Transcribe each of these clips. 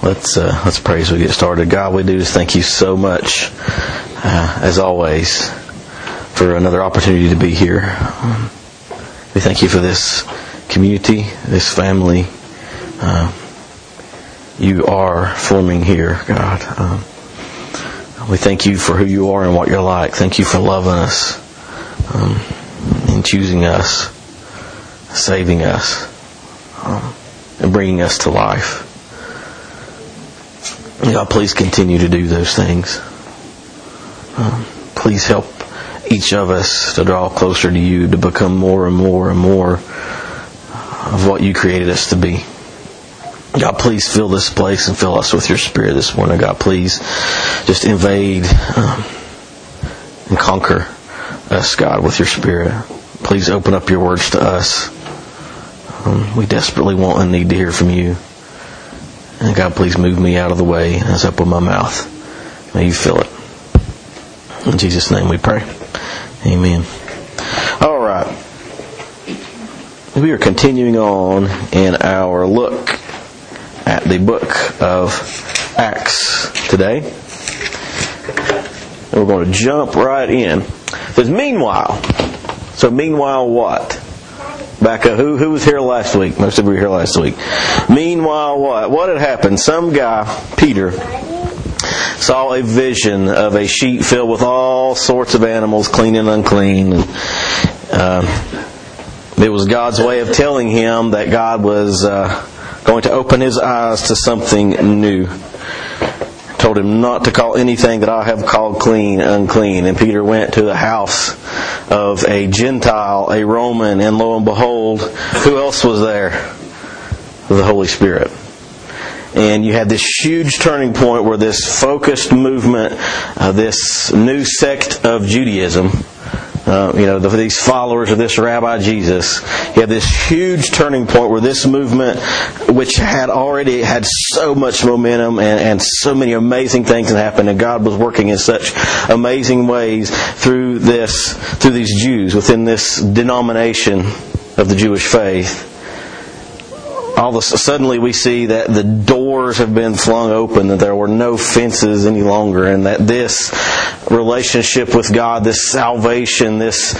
Let's pray as we get started. God, we do just thank you so much, as always, for another opportunity to be here. We thank you for this community, this family. You are forming here, God. We thank you for who you are and what you're like. Thank you for loving us, and choosing us, saving us, and bringing us to life. God, please continue to do those things. Please help each of us to draw closer to you, to become more and more and more of what you created us to be. God, please fill this place and fill us with your Spirit this morning. God, please just invade and conquer us, God, with your Spirit. Please open up your words to us. We desperately want and need to hear from you. And God, please move me out of the way as I open my mouth. May you fill it. In Jesus' name we pray. Amen. All right. We are continuing on in our look at the book of Acts today. And we're going to jump right in. It says, meanwhile. So meanwhile what? Back up. Who was here last week? Most of you were here last week. Meanwhile what? What had happened? Some guy, Peter, saw a vision of a sheet filled with all sorts of animals, clean and unclean. It was God's way of telling him that God was going to open his eyes to something new. Told him not to call anything that I have called clean unclean. And Peter went to the house of a Gentile, a Roman, and lo and behold, who else was there? The Holy Spirit. And you had this huge turning point where this focused movement, this new sect of Judaism, these followers of this Rabbi Jesus, you have this huge turning point where this movement, which had already had so much momentum and so many amazing things had happened, and God was working in such amazing ways through these Jews within this denomination of the Jewish faith. Suddenly we see that the doors have been flung open, that there were no fences any longer, and that this relationship with God, this salvation, this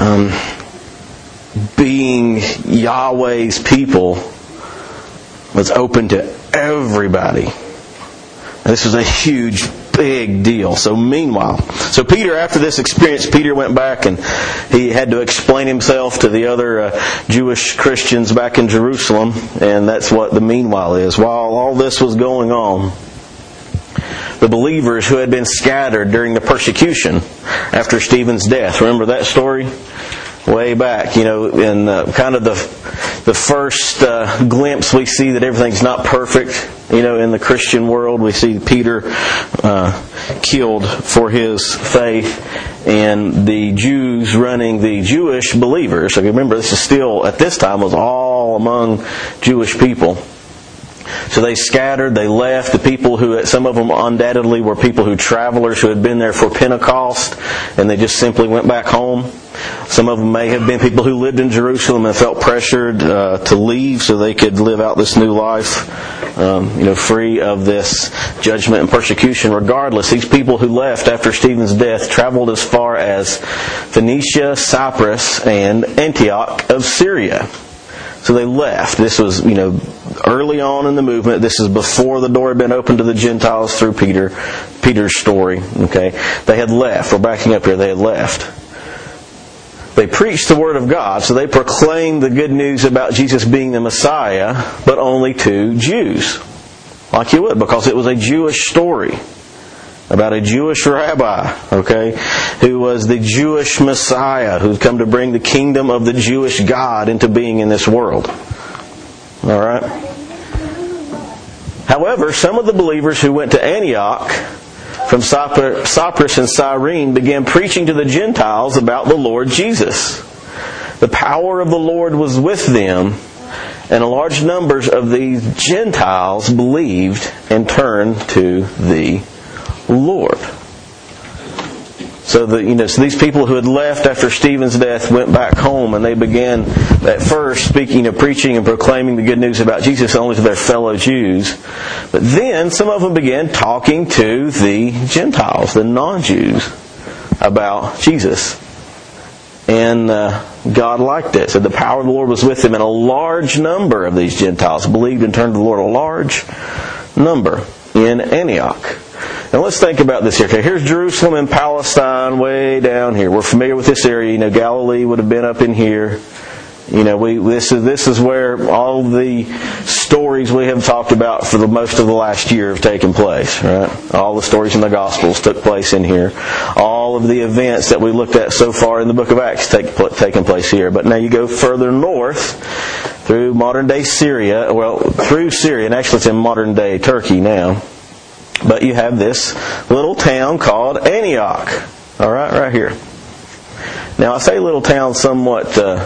being Yahweh's people was open to everybody. And this was a huge, big deal. So Peter, after this experience, Peter went back and he had to explain himself to the other Jewish Christians back in Jerusalem. And that's what the meanwhile is. While all this was going on, the believers who had been scattered during the persecution after Stephen's death. Remember that story? Way back, in kind of the first glimpse we see that everything's not perfect. In the Christian world, we see Peter killed for his faith, and the Jews running the Jewish believers. So remember, this is still, at this time, was all among Jewish people. So they scattered, they left. The people some of them undoubtedly were travelers who had been there for Pentecost, and they just simply went back home. Some of them may have been people who lived in Jerusalem and felt pressured to leave so they could live out this new life, free of this judgment and persecution. Regardless, these people who left after Stephen's death traveled as far as Phoenicia, Cyprus, and Antioch of Syria. So they left. This was, early on in the movement. This is before the door had been opened to the Gentiles through Peter's story. Okay, they had left. We're backing up here. They had left. They preached the Word of God, so they proclaimed the good news about Jesus being the Messiah, but only to Jews. Like you would, because it was a Jewish story about a Jewish rabbi, who was the Jewish Messiah, who'd come to bring the kingdom of the Jewish God into being in this world. All right? However, some of the believers who went to Antioch from Cyprus and Cyrene began preaching to the Gentiles about the Lord Jesus. The power of the Lord was with them, and large numbers of these Gentiles believed and turned to the Lord. So so these people who had left after Stephen's death went back home, and they began at first speaking, preaching and proclaiming the good news about Jesus only to their fellow Jews. But then some of them began talking to the Gentiles, the non-Jews, about Jesus. And God liked it. So the power of the Lord was with him, and a large number of these Gentiles believed and turned to the Lord. A large number in Antioch. Now let's think about this here. Okay, here's Jerusalem and Palestine way down here. We're familiar with this area. Galilee would have been up in here. This is where all the stories we have talked about for the most of the last year have taken place, right? All the stories in the Gospels took place in here. All of the events that we looked at so far in the book of Acts taken place here. But now you go further north through modern day Syria, through Syria, and actually it's in modern day Turkey now. But you have this little town called Antioch. All right here. Now I say little town somewhat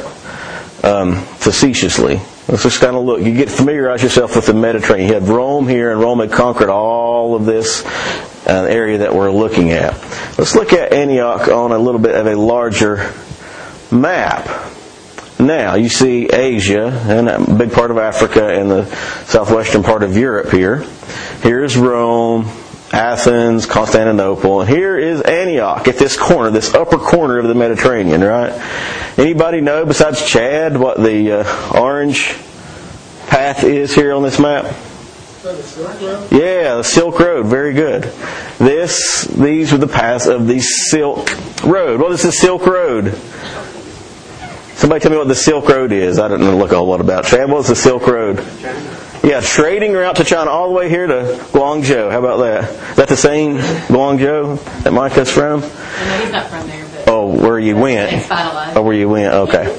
facetiously. Let's just kind of look. You get familiarize yourself with the Mediterranean. You had Rome here, and Rome had conquered all of this area that we're looking at. Let's look at Antioch on a little bit of a larger map. Now, you see Asia, and a big part of Africa, and the southwestern part of Europe here. Here's Rome, Athens, Constantinople, and here is Antioch at this corner, this upper corner of the Mediterranean, right? Anybody know, besides Chad, what the orange path is here on this map? The Silk Road? Yeah, the Silk Road. Very good. These were the paths of the Silk Road. What is the Silk Road? Somebody tell me what the Silk Road is. I don't know a whole lot about it. Chad, what's the Silk Road? Yeah, trading route to China all the way here to Guangzhou. How about that? Is that the same Guangzhou that Micah's from? No, he's not from there. But where you went? It's finalized. Oh, where you went? Okay.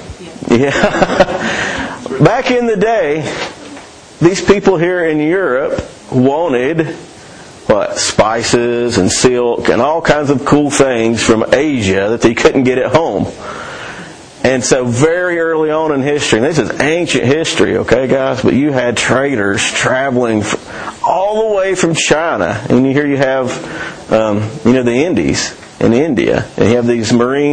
Yeah. Back in the day, these people here in Europe wanted spices and silk and all kinds of cool things from Asia that they couldn't get at home. And so very early on in history, and this is ancient history, okay guys, but you had traders traveling all the way from China. And here you have, the Indies in India. And you have these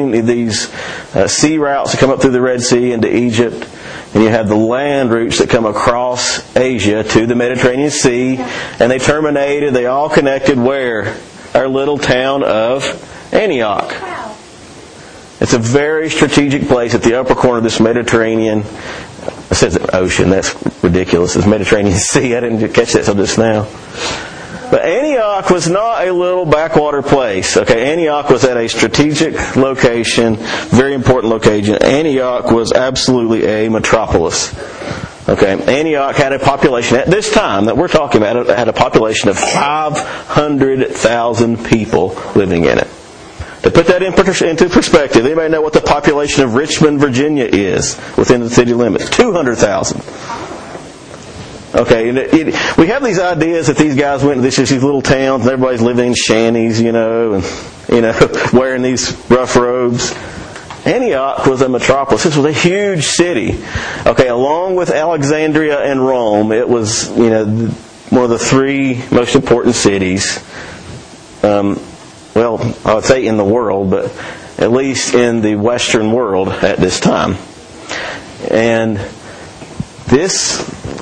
sea routes that come up through the Red Sea into Egypt. And you have the land routes that come across Asia to the Mediterranean Sea. And they all connected where? Our little town of Antioch. It's a very strategic place at the upper corner of this Mediterranean. It says ocean. That's ridiculous. It's Mediterranean Sea. I didn't catch that until just now. But Antioch was not a little backwater place. Okay, Antioch was at a strategic location, very important location. Antioch was absolutely a metropolis. Okay, Antioch had a population at this time that we're talking about. It had a population of 500,000 people living in it. To put that into perspective, anybody know what the population of Richmond, Virginia is within the city limits? 200,000. Okay, we have these ideas that these guys went to these little towns and everybody's living in shanties, and wearing these rough robes. Antioch was a metropolis. This was a huge city. Okay, along with Alexandria and Rome, it was one of the three most important cities. I would say in the world, but at least in the Western world at this time. And this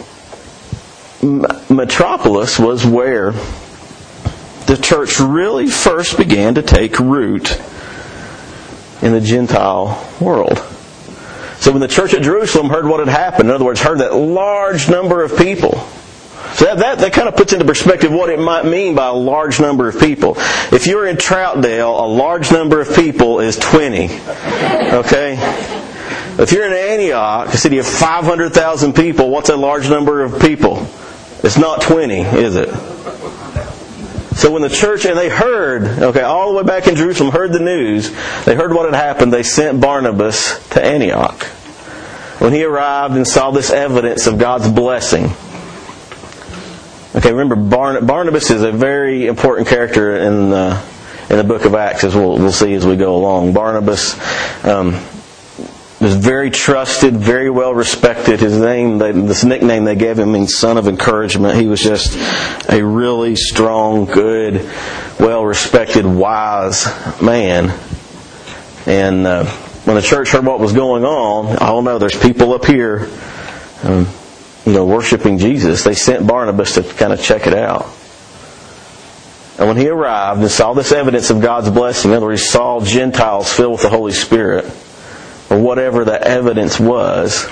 metropolis was where the church really first began to take root in the Gentile world. So when the church at Jerusalem heard what had happened, in other words, heard that large number of people, so that kind of puts into perspective what it might mean by a large number of people. If you're in Troutdale, a large number of people is 20. Okay? If you're in Antioch, a city of 500,000 people, what's a large number of people? It's not 20, is it? So when the church, and they heard, all the way back in Jerusalem, heard the news, they heard what had happened, they sent Barnabas to Antioch. When he arrived and saw this evidence of God's blessing. Okay, remember, Barnabas is a very important character in the book of Acts, as we'll see as we go along. Barnabas was very trusted, very well respected. His name, this nickname they gave him means son of encouragement. He was just a really strong, good, well respected, wise man. And when the church heard what was going on, oh no, there's people up here, worshiping Jesus. They sent Barnabas to kind of check it out. And when he arrived and saw this evidence of God's blessing, in other words, he saw Gentiles filled with the Holy Spirit, or whatever the evidence was,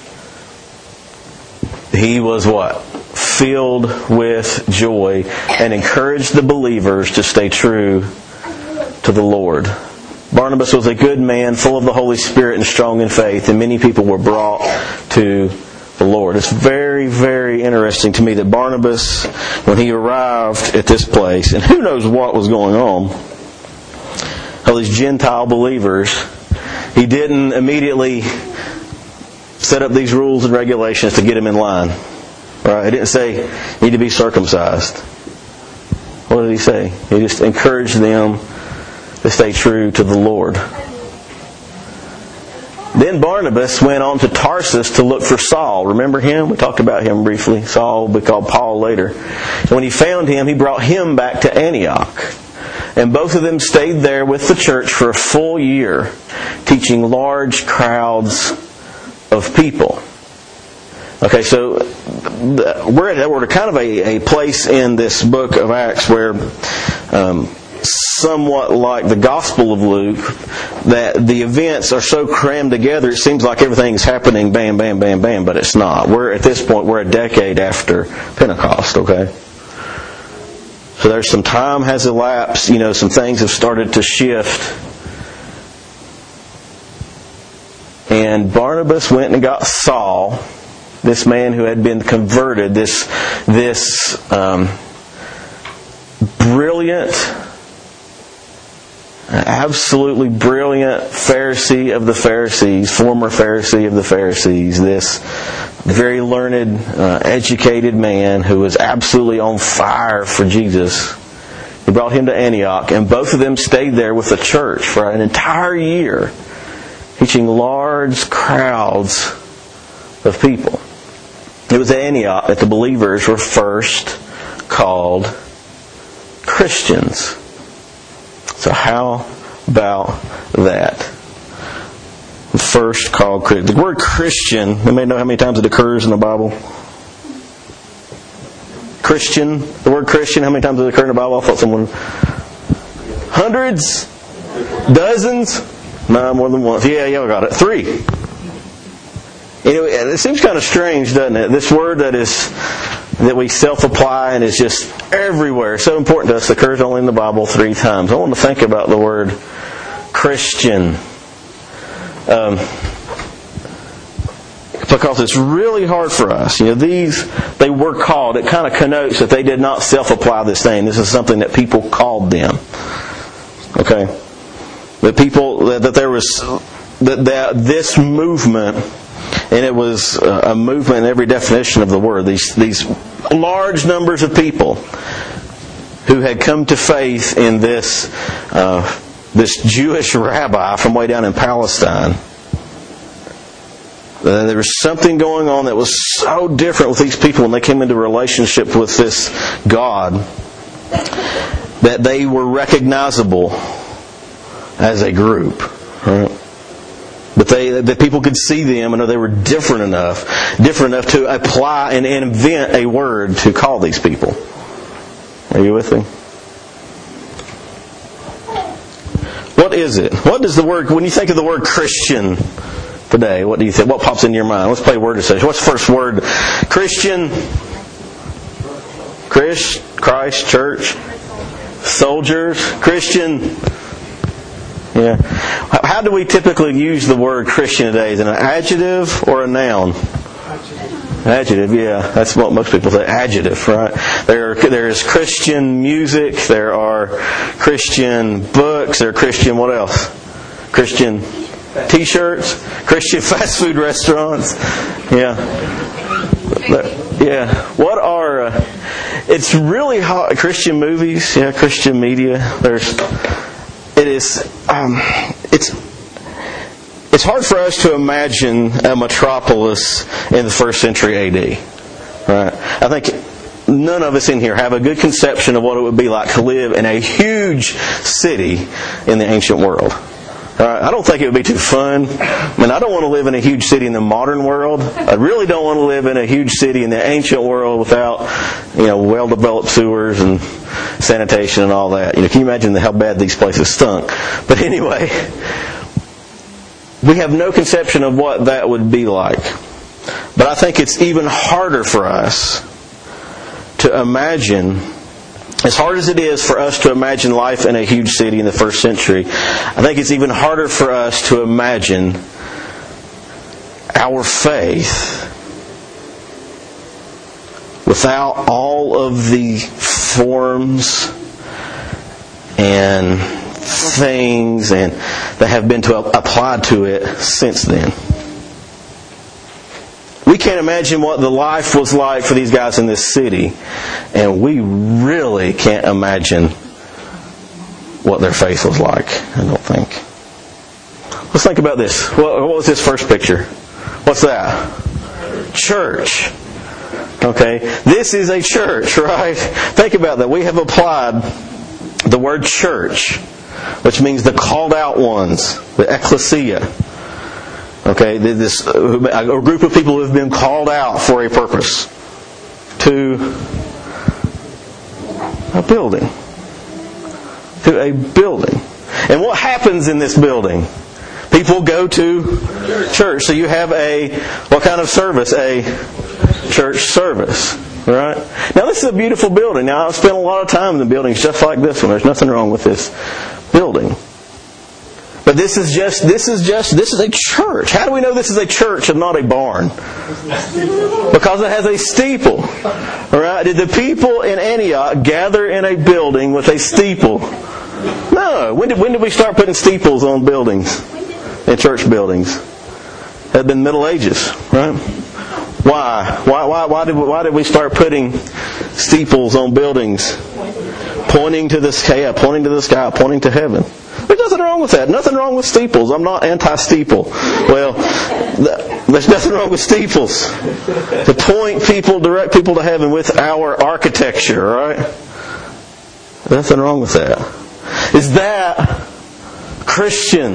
he was what? Filled with joy and encouraged the believers to stay true to the Lord. Barnabas was a good man, full of the Holy Spirit and strong in faith, and many people were brought to the Lord. It's very, very interesting to me that Barnabas, when he arrived at this place, and who knows what was going on, all these Gentile believers, he didn't immediately set up these rules and regulations to get them in line. Right? He didn't say, you need to be circumcised. What did he say? He just encouraged them to stay true to the Lord. Then Barnabas went on to Tarsus to look for Saul. Remember him? We talked about him briefly. Saul will be called Paul later. And when he found him, he brought him back to Antioch. And both of them stayed there with the church for a full year, teaching large crowds of people. Okay, so we're at kind of a place in this book of Acts where, somewhat like the Gospel of Luke, that the events are so crammed together, it seems like everything's happening bam, bam, bam, bam, but it's not. At this point, we're a decade after Pentecost, okay? So there's some time has elapsed, some things have started to shift. And Barnabas went and got Saul, this man who had been converted, this brilliant, absolutely brilliant Pharisee of the Pharisees, former Pharisee of the Pharisees, this very learned, educated man who was absolutely on fire for Jesus. He brought him to Antioch, and both of them stayed there with the church for an entire year, teaching large crowds of people. It was at Antioch that the believers were first called Christians. So how about that? First called Christian. The word Christian, anybody know how many times it occurs in the Bible? Christian, the word Christian, how many times does it occur in the Bible? I thought someone... Hundreds? Dozens? No, more than once. Yeah, y'all got it. 3. It seems kind of strange, doesn't it? This word that we self-apply and is just everywhere, so important to us, occurs only in the Bible 3 times. I want to think about the word Christian. Because it's really hard for us. They were called. It kind of connotes that they did not self-apply this name. This is something that people called them. Okay? That there was this movement, and it was a movement in every definition of the word. These large numbers of people who had come to faith in this Jewish rabbi from way down in Palestine. There was something going on that was so different with these people when they came into relationship with this God that they were recognizable as a group. Right? But that people could see them and know they were different enough to apply and invent a word to call these people. Are you with me? What is it? What does the word, when you think of the word Christian today, what do you think? What pops into your mind? Let's play word association. What's the first word? Christian, Christ, church, soldiers, Christian. Yeah. How do we typically use the word Christian today? Is it an adjective or a noun? Adjective, yeah. That's what most people say. Adjective, right? There is Christian music. There are Christian books. There are Christian, what else? Christian T-shirts. Christian fast food restaurants. Yeah. Yeah. What are... it's really hard. Christian movies. Yeah, Christian media. It's It's hard for us to imagine a metropolis in the 1st century A.D. Right? I think none of us in here have a good conception of what it would be like to live in a huge city in the ancient world. Right? I don't think it would be too fun. I mean, I don't want to live in a huge city in the modern world. I really don't want to live in a huge city in the ancient world without, well-developed sewers and sanitation and all that. Can you imagine how bad these places stunk? But anyway, we have no conception of what that would be like. But I think it's even harder for us to imagine, as hard as it is for us to imagine life in a huge city in the 1st century, I think it's even harder for us to imagine our faith without all of the forms and things that have been applied to it since then. We can't imagine what the life was like for these guys in this city, and we really can't imagine what their faith was like, I don't think. Let's think about this. What was this first picture? What's that? Church. Okay, this is a church, right? Think about that. We have applied the word church, which means the called out ones, the ecclesia. Okay, a group of people who have been called out for a purpose to a building. To a building. And what happens in this building? People go to church. So you have what kind of service? A church service. Right? Now this is a beautiful building. Now I've spent a lot of time in the buildings just like this one. There's nothing wrong with this building. But this is a church. How do we know this is a church and not a barn? Because it has a steeple. Right? Did the people in Antioch gather in a building with a steeple? No. When did we start putting steeples on buildings? In church buildings? It had been Middle Ages, right? Why? Why did we start putting steeples on buildings? Pointing to the sky, pointing to heaven. There's nothing wrong with that. Nothing wrong with steeples. I'm not anti-steeple. Well, there's nothing wrong with steeples. To direct people to heaven with our architecture, right? Nothing wrong with that. Is that Christian?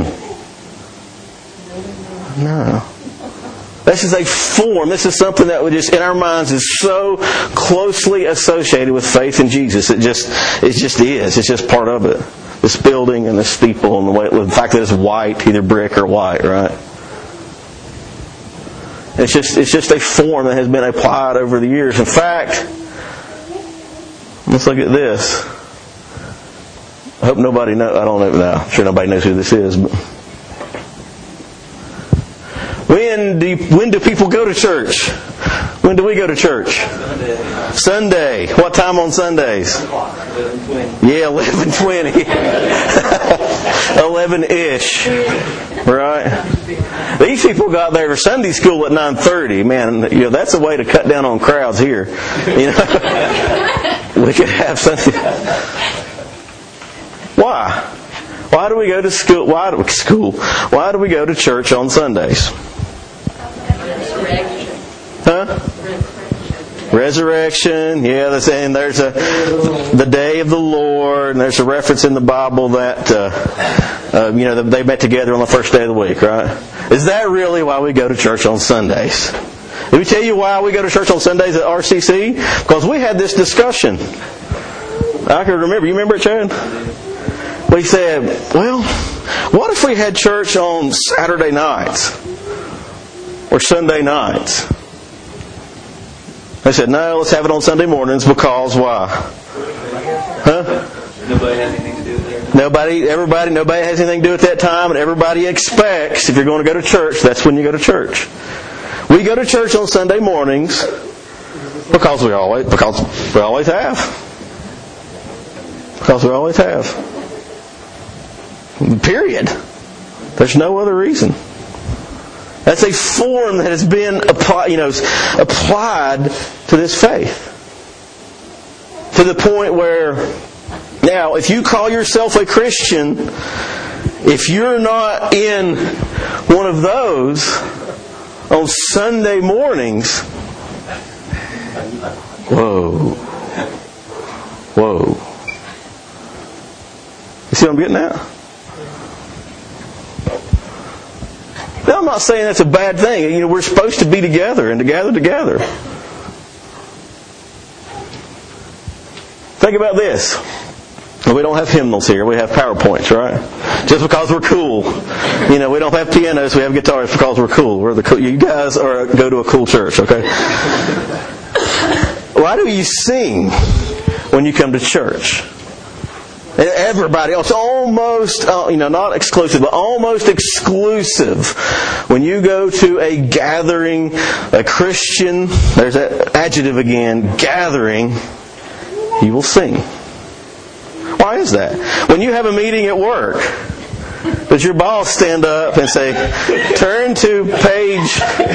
No. This is a form. This is something that would just, in our minds, is so closely associated with faith in Jesus. It just is. It's just part of it. This building and this steeple and the fact that it's white, either brick or white, right? It's just a form that has been applied over the years. In fact, let's look at this. I hope nobody knows. I don't know now. I'm sure nobody knows who this is. But when do people go to church? When do we go to church? Sunday. What time on Sundays? 11:20. Yeah, 11:20. 11-ish. Right? These people got there for Sunday school at 9:30. Man, that's a way to cut down on crowds here. We could have Sunday. Why? Why do we go to school? Why do we go to church on Sundays? Huh? Resurrection. Yeah, they're saying there's the day of the Lord, and there's a reference in the Bible that they met together on the first day of the week, right? Is that really why we go to church on Sundays? Let me tell you why we go to church on Sundays at RCC. Because we had this discussion. I can remember. You remember it, Chad? We said, well, what if we had church on Saturday nights or Sunday nights? They said, no, let's have it on Sunday mornings because why? Huh? Nobody has anything to do with it. Nobody has anything to do at that time, and everybody expects if you're going to go to church, that's when you go to church. We go to church on Sunday mornings because we always have. Because we always have. Period. There's no other reason. That's a form that has been applied to this faith. To the point where, now, if you call yourself a Christian, if you're not in one of those on Sunday mornings, whoa. You see what I'm getting at? Now, I'm not saying that's a bad thing. We're supposed to be together and to gather together. Think about this. We don't have hymnals here. We have PowerPoints, right? Just because we're cool. We don't have pianos. We have guitars because we're cool. We're the cool. You guys go to a cool church, okay? Why do you sing when you come to church? Everybody else, almost, not exclusive, but almost exclusive. When you go to a gathering, a Christian, there's that adjective again, gathering, you will sing. Why is that? When you have a meeting at work, does your boss stand up and say, turn to page,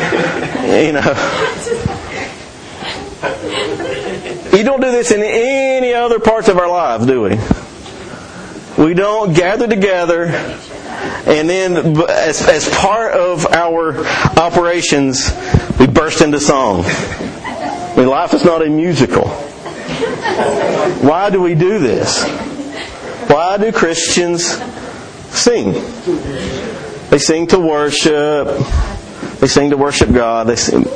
You don't do this in any other parts of our lives, do we? We don't gather together and then as part of our operations, we burst into song. Life is not a musical. Why do we do this? Why do Christians sing? They sing to worship. They sing to worship God. They sing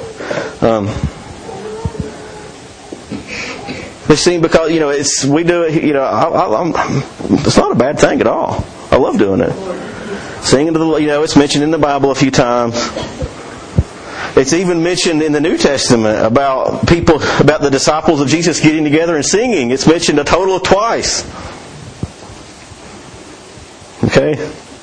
because we do it. It's not a bad thing at all. I love doing it. Singing to the it's mentioned in the Bible a few times. It's even mentioned in the New Testament about the disciples of Jesus getting together and singing. It's mentioned a total of twice. Okay?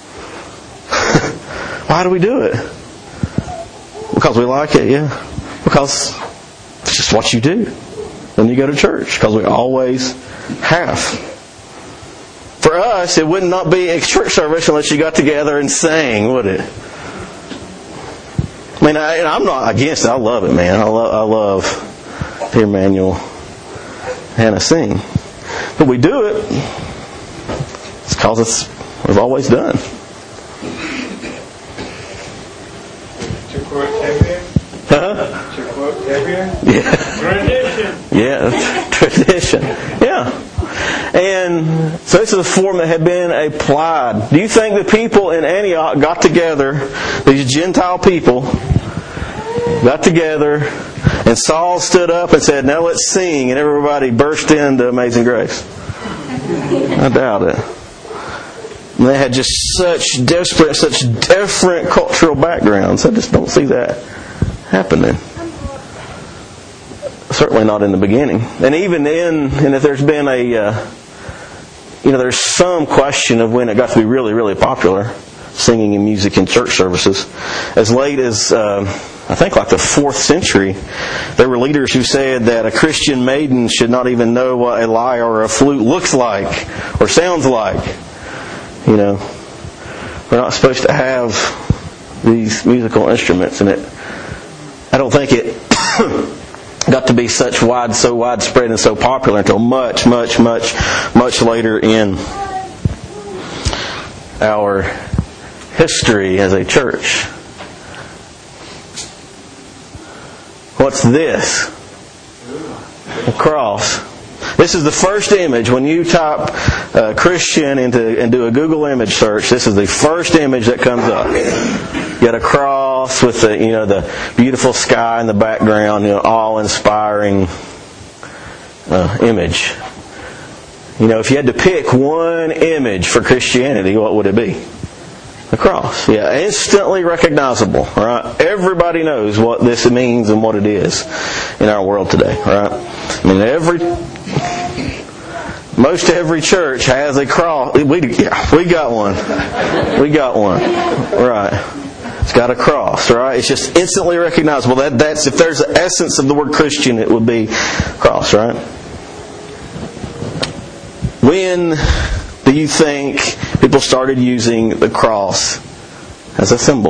Why do we do it? Because we like it, yeah. Because it's just what you do when you go to church. Because we always have. For us, it would not be a church service unless you got together and sang, would it? I mean, I'm not against it. I love it, man. I love to hear Manuel Hannah sing. But we do it. It's because we've always done. To quote Xavier? Huh? To quote Xavier? Yeah. Tradition. Yeah, tradition. Yeah. And so this is a form that had been applied. Do you think the people in Antioch got together, these Gentile people, got together, and Saul stood up and said, now let's sing, and everybody burst into Amazing Grace? I doubt it. And they had just such different cultural backgrounds. I just don't see that happening. Certainly not in the beginning. And even and if there's been there's some question of when it got to be really, really popular, singing and music in church services. As late as, I think like the 4th century, there were leaders who said that a Christian maiden should not even know what a lyre or a flute looks like or sounds like. We're not supposed to have these musical instruments in it. I don't think it got to be so widespread and so popular until much, much, much, much later in our history as a church. What's this? A cross. This is the first image. When you type Christian and do a Google image search, this is the first image that comes up. You got a cross with the beautiful sky in the background, awe-inspiring image. If you had to pick one image for Christianity, what would it be? The cross. Yeah, instantly recognizable. Right? Everybody knows what this means and what it is in our world today. Right? I mean, most every church has a cross. We got one. We got one. Right. It's got a cross, right? It's just instantly recognizable. That's if there's the essence of the word Christian, it would be cross, right? When do you think people started using the cross as a symbol?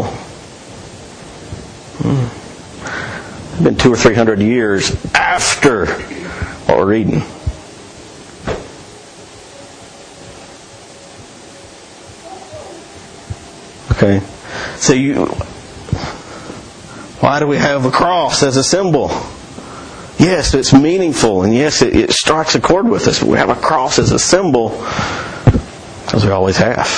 It's been 200 or 300 years after what we're reading. Okay. So why do we have a cross as a symbol? Yes, it's meaningful, and yes, it strikes a chord with us. We have a cross as a symbol because we always have.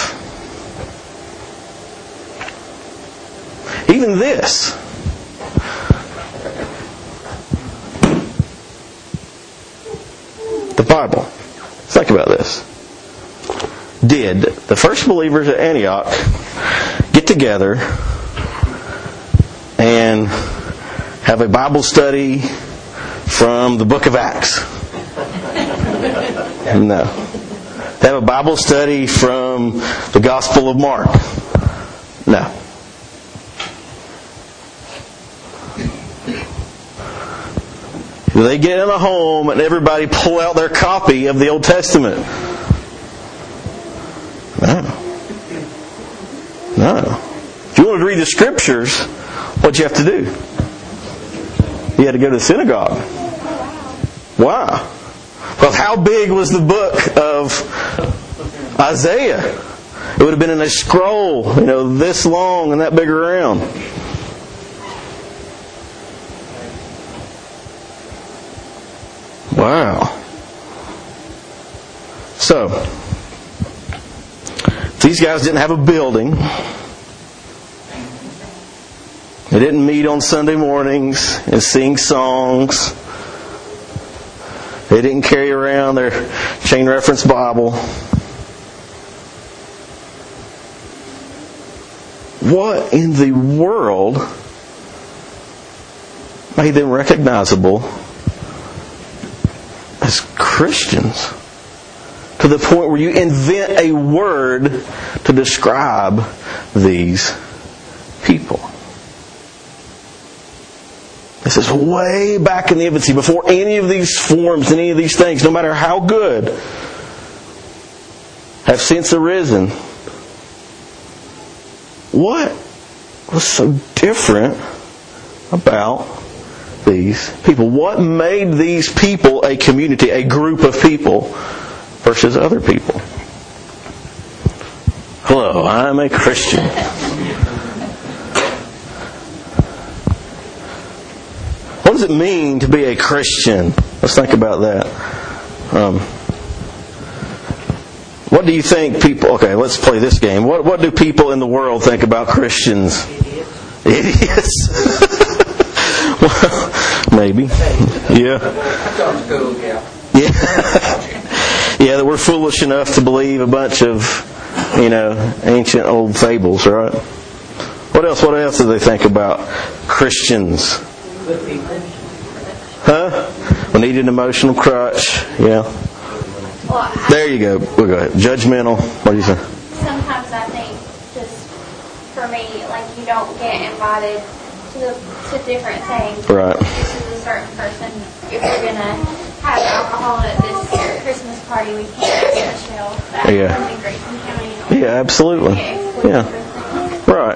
Even this. The Bible. Think about this. Did the first believers at Antioch get together and have a Bible study from the book of Acts? No. They have a Bible study from the Gospel of Mark? No. Do they get in a home and everybody pull out their copy of the Old Testament? No. If you wanted to read the Scriptures, what'd you have to do? You had to go to the synagogue. Why? Well, how big was the book of Isaiah? It would have been in a scroll, this long and that big around. Wow. So, these guys didn't have a building. They didn't meet on Sunday mornings and sing songs. They didn't carry around their chain reference Bible. What in the world made them recognizable as Christians? To the point where you invent a word to describe these people. This is way back in the infancy, before any of these forms, any of these things, no matter how good, have since arisen. What was so different about these people? What made these people a community, a group of people, versus other people? Hello, I'm a Christian. What does it mean to be a Christian? Let's think about that. What do you think people... Okay, let's play this game. What do people in the world think about Christians? Idiots. Well, maybe. Yeah. Yeah, that we're foolish enough to believe a bunch of, ancient old fables, right? What else do they think about Christians? Huh? We need an emotional crutch. Yeah. Well, there you go. We'll go ahead. Judgmental. What do you think? Sometimes I think, just for me, you don't get invited to different things. Right. This is a certain person. If we're going to have alcohol at this Christmas party, we can't ask Michelle. That's something Grayson County. Yeah, absolutely. Yeah. Right.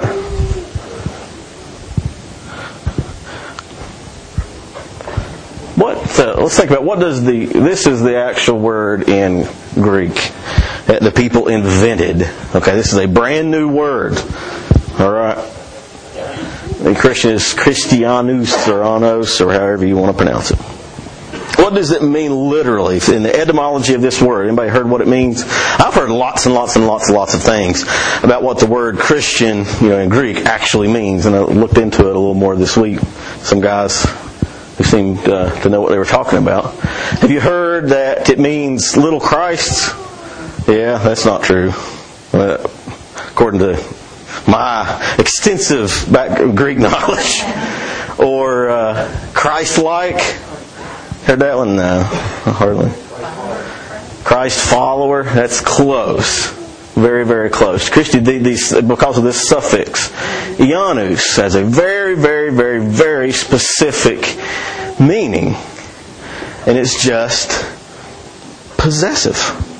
Let's think about this is the actual word in Greek that the people invented. Okay, this is a brand new word. Alright. The Christian is Christianus or Anos or however you want to pronounce it. What does it mean literally in the etymology of this word? Anybody heard what it means? I've heard lots and lots and lots and lots of things about what the word Christian, in Greek actually means, and I looked into it a little more this week. Some guys who seemed to know what they were talking about. Have you heard that it means little Christ? Yeah, that's not true. According to my extensive Greek knowledge. Or Christ-like. Heard that one? No, hardly. Christ follower, that's close. Very, very close. Christian, because of this suffix, Ianus has a very, very, very, very specific meaning. And it's just possessive.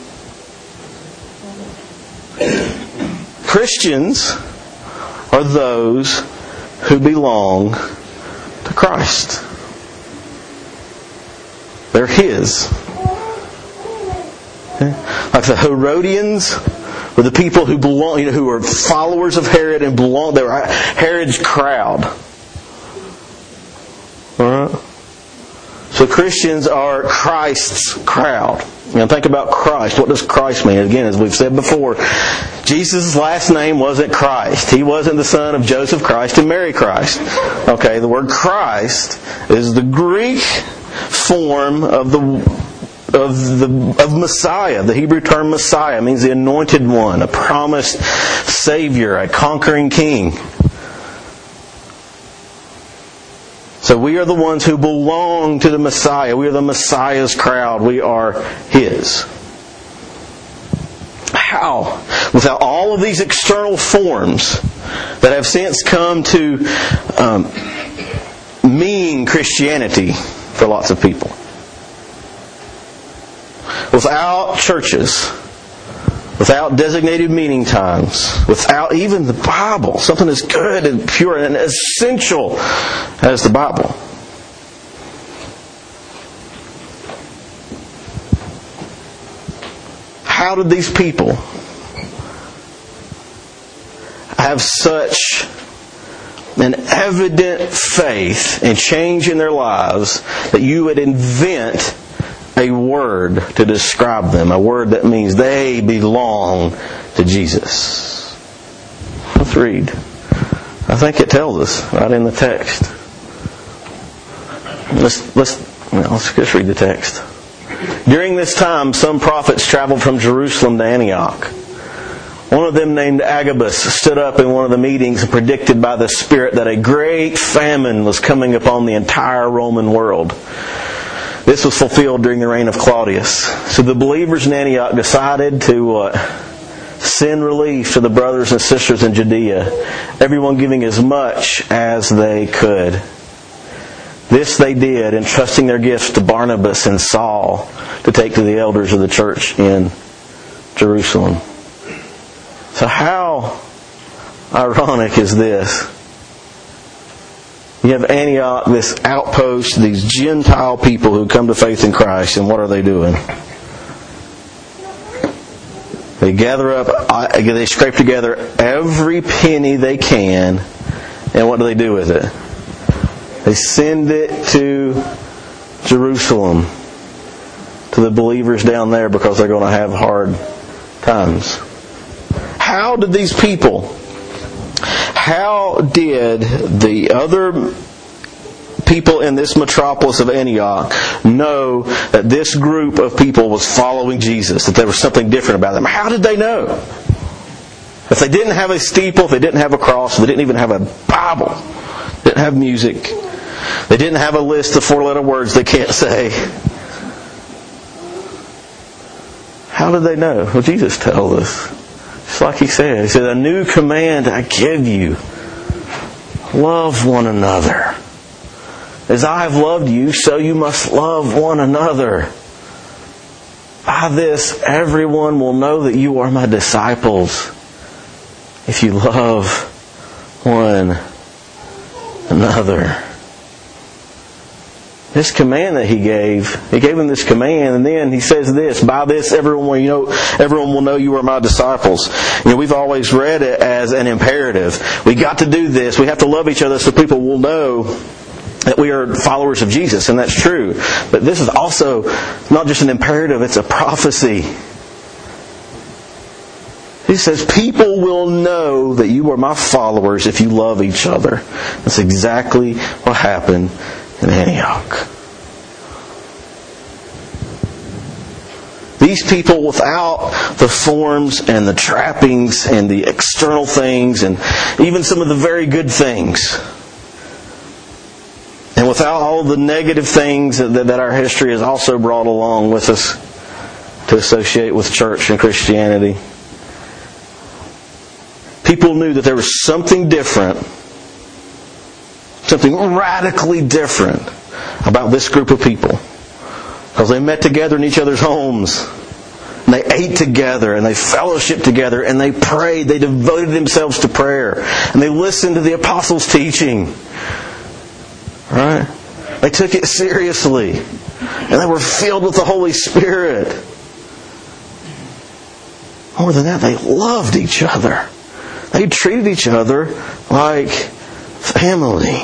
Christians are those who belong to Christ. They're His. Okay? Like the Herodians were the people who belong, who were followers of Herod and belonged. They were Herod's crowd. All right. So Christians are Christ's crowd. Think about Christ. What does Christ mean? Again, as we've said before, Jesus' last name wasn't Christ. He wasn't the son of Joseph Christ and Mary Christ. Okay, the word Christ is the Greek form of Messiah. The Hebrew term Messiah means the anointed one, a promised Savior, a conquering King. So we are the ones who belong to the Messiah. We are the Messiah's crowd. We are His. How? Without all of these external forms that have since come to mean Christianity for lots of people. Without churches, without designated meeting times, without even the Bible, something as good and pure and essential as the Bible. How did these people have such an evident faith and change in their lives that you would invent a word to describe them, a word that means they belong to Jesus? Let's read. I think it tells us right in the text. Let's just read the text. During this time, some prophets traveled from Jerusalem to Antioch. One of them, named Agabus, stood up in one of the meetings and predicted by the Spirit that a great famine was coming upon the entire Roman world. This was fulfilled during the reign of Claudius. So the believers in Antioch decided to send relief to the brothers and sisters in Judea, everyone giving as much as they could. This they did, entrusting their gifts to Barnabas and Saul to take to the elders of the church in Jerusalem. So how ironic is this? You have Antioch, this outpost, these Gentile people who come to faith in Christ, and what are they doing? They gather up, they scrape together every penny they can, and what do they do with it? They send it to Jerusalem, to the believers down there, because they're going to have hard times. How did these people, how did the other people in this metropolis of Antioch know that this group of people was following Jesus, that there was something different about them? How did they know? If they didn't have a steeple, if they didn't have a cross, if they didn't even have a Bible, didn't have music, they didn't have a list of 4-letter words they can't say, how did they know? Well, Jesus tells us. Just like He said. He said, "A new command I give you. Love one another. As I have loved you, so you must love one another. By this, everyone will know that you are my disciples, if you love one another." This command that He gave them this command, and then He says this: "By this, everyone will know you are my disciples." We've always read it as an imperative. We got to do this. We have to love each other so people will know that we are followers of Jesus, and that's true. But this is also not just an imperative; it's a prophecy. He says, "People will know that you are my followers if you love each other." That's exactly what happened in Antioch. These people, without the forms and the trappings and the external things and even some of the very good things, and without all the negative things that our history has also brought along with us to associate with church and Christianity, people knew that there was something different, something radically different about this group of people. Because they met together in each other's homes, and they ate together, and they fellowshiped together, and they prayed. They devoted themselves to prayer, and they listened to the apostles' teaching. Right? They took it seriously, and they were filled with the Holy Spirit. More than that, they loved each other. They treated each other like family.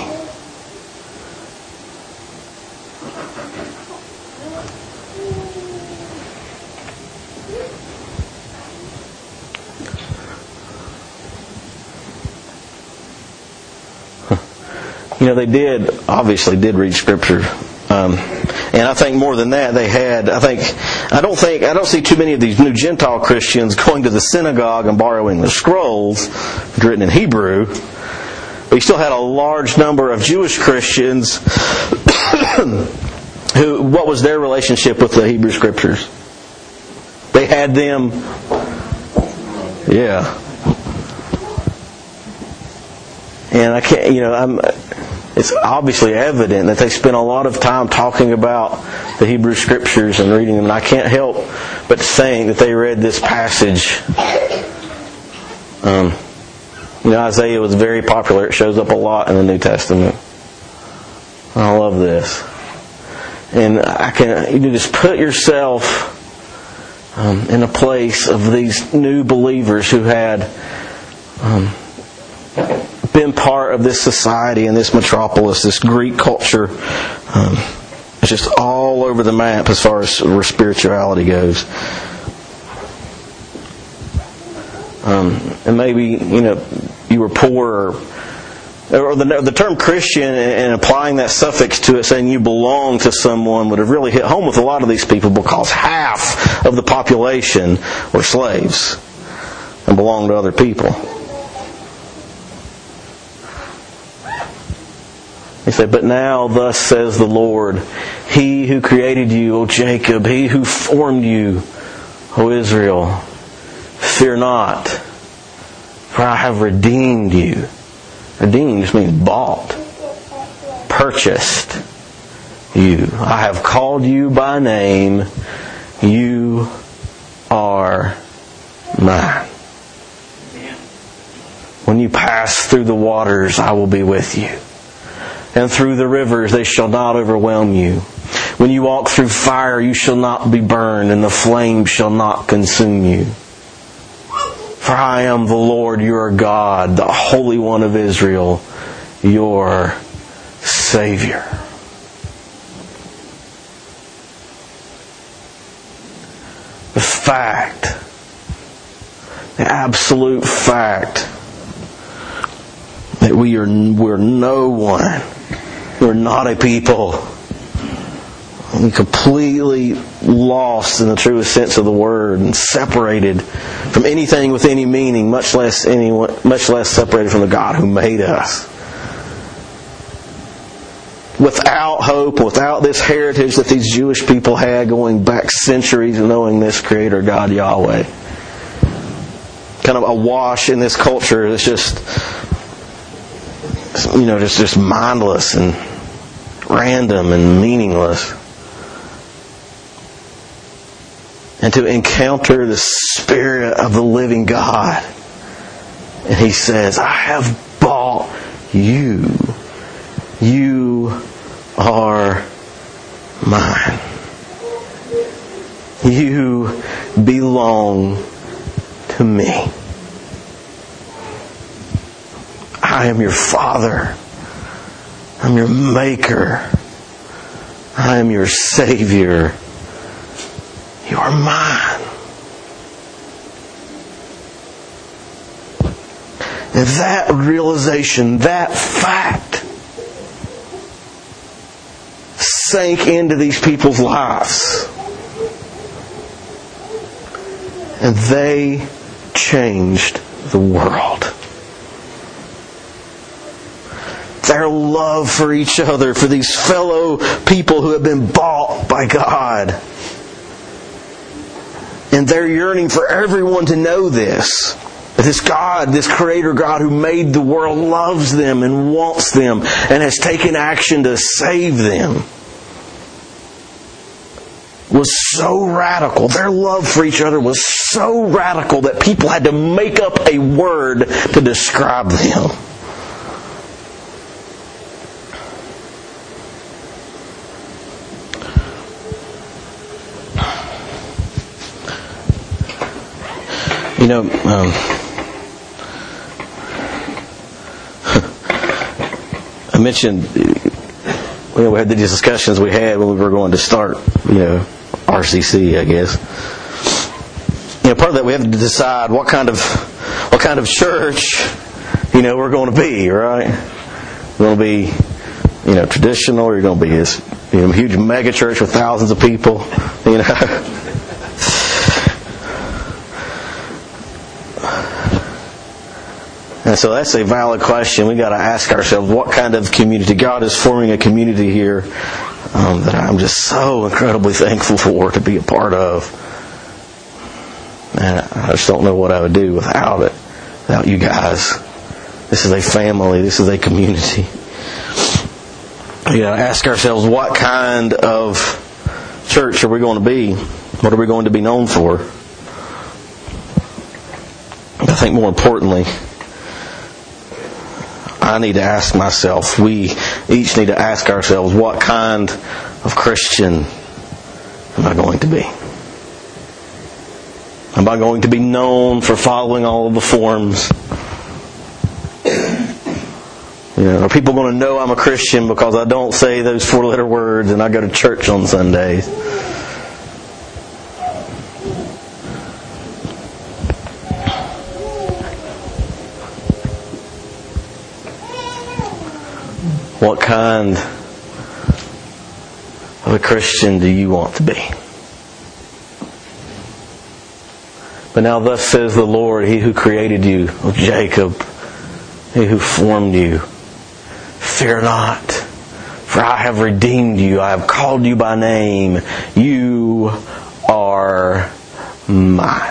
They obviously did read Scripture. And I think more than that, I don't see too many of these new Gentile Christians going to the synagogue and borrowing the scrolls written in Hebrew. But you still had a large number of Jewish Christians what was their relationship with the Hebrew Scriptures? They had them, and I can't, it's obviously evident that they spent a lot of time talking about the Hebrew Scriptures and reading them. And I can't help but think that they read this passage. Isaiah was very popular. It shows up a lot in the New Testament. I love this. And you just put yourself in a place of these new believers who had been part of this society and this metropolis, this Greek culture. It's just all over the map as far as where spirituality goes. And maybe, you were poor, or the term Christian and applying that suffix to it, saying you belong to someone, would have really hit home with a lot of these people, because half of the population were slaves and belonged to other people. He said, "But now thus says the Lord, He who created you, O Jacob, He who formed you, O Israel, fear not, for I have redeemed you." Redeemed just means bought, purchased you. I have called you by name. You are mine. When you pass through the waters, I will be with you. And through the rivers, they shall not overwhelm you. When you walk through fire, you shall not be burned, and the flame shall not consume you. For I am the Lord your God, the Holy One of Israel, your Savior. The fact, the absolute fact, that we're no one. We're not a people. We're completely lost in the truest sense of the word, and separated from anything with any meaning, much less separated from the God who made us. Without hope, without this heritage that these Jewish people had going back centuries, knowing this Creator God Yahweh. Kind of awash in this culture that's just mindless and random and meaningless. And to encounter the Spirit of the living God. And He says, I have bought you. You are mine. You belong to me. I am your Father. I'm your Maker. I am your Savior. You are mine. And that realization, that fact, sank into these people's lives. And they changed the world. Their love for each other, for these fellow people who have been bought by God. And their yearning for everyone to know this. That this God, this Creator God who made the world, loves them and wants them and has taken action to save them, was so radical. Their love for each other was so radical that people had to make up a word to describe them. You know, I mentioned, we had these discussions we had when we were going to start, RCC, I guess. Part of that we have to decide what kind of church, we're going to be, right? We're going to be, traditional, or you're going to be this, huge mega church with thousands of people, And so that's a valid question. We got to ask ourselves, what kind of community? God is forming a community here that I'm just so incredibly thankful for to be a part of. And I just don't know what I would do without you guys. This is a family. This is a community. We got to ask ourselves, what kind of church are we going to be? What are we going to be known for? I think more importantly, I need to ask myself, we each need to ask ourselves, what kind of Christian am I going to be? Am I going to be known for following all of the forms? Are people going to know I'm a Christian because I don't say those 4-letter words and I go to church on Sundays? What kind of a Christian do you want to be? But now thus says the Lord, He who created you, O Jacob, He who formed you, fear not, for I have redeemed you. I have called you by name. You are mine.